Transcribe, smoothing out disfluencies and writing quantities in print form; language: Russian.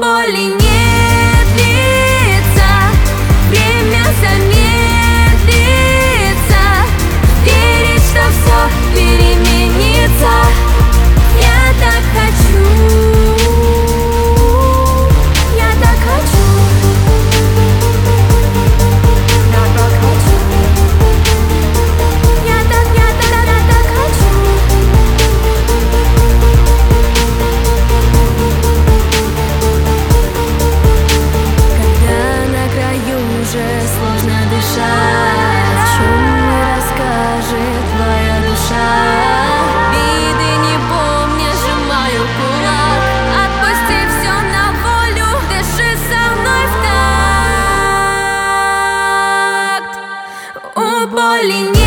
боли нет лица, время замедлится, верить, что все переменится. Я так хочу, я так хочу, я так хочу, я так хочу. Когда на краю уже сложно дышать, о чем мне расскажет твоя душа? Виды не помня, сжимаю кулак. Отпусти все на волю, дыши со мной в такт. У боли нет